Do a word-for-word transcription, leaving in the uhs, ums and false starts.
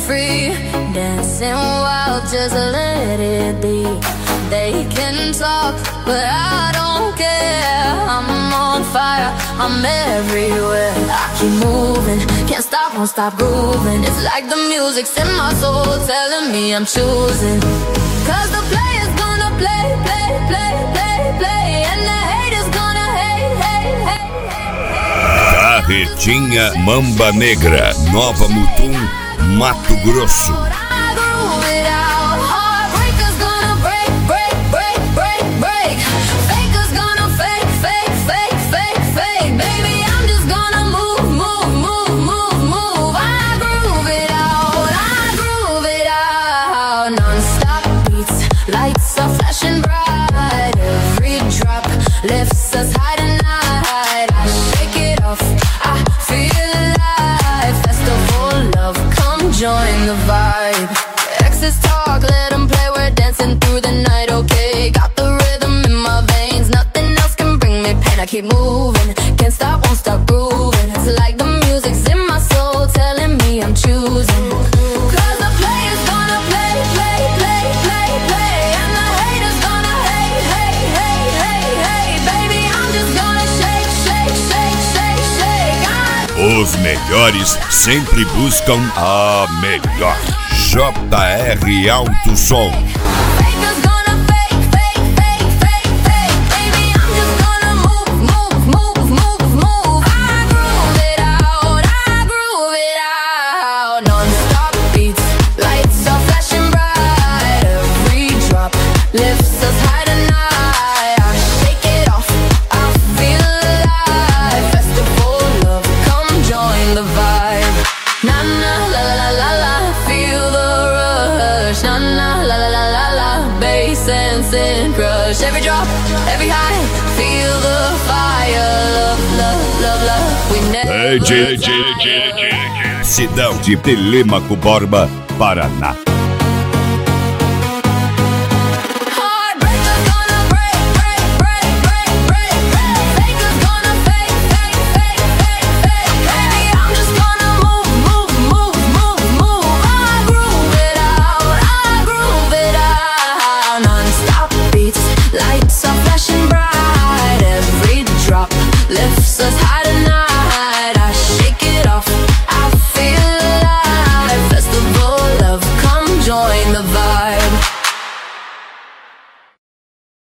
free, dancing wild, just let it be. They can talk, but I don't care. I'm on fire, I'm everywhere. I keep moving, can't stop, won't stop grooving. It's like the music's in my soul, telling me I'm choosing. Cause the player's gonna play, play, play, play, play. And the haters gonna hate, hate, hate, hate. Carretinha Mamba Negra, Nova Mutum, Mato Grosso. Lights are flashing bright, every drop lifts us high tonight. I shake it off, I feel alive. Festival love, come join the vibe. Exes talk, let them play, we're dancing through the night, okay. Got the rhythm in my veins, nothing else can bring me pain. I keep moving, can't stop, won't stop grooving. It's like the music's in my soul, telling me I'm choosing. Cause the player's gonna play, play, play, play, play. Os melhores sempre buscam a melhor. J R Alto Som. Crush every drop, every high, feel the fire, love, love, love, love. We never. Cidão de Telêmaco Borba, Paraná.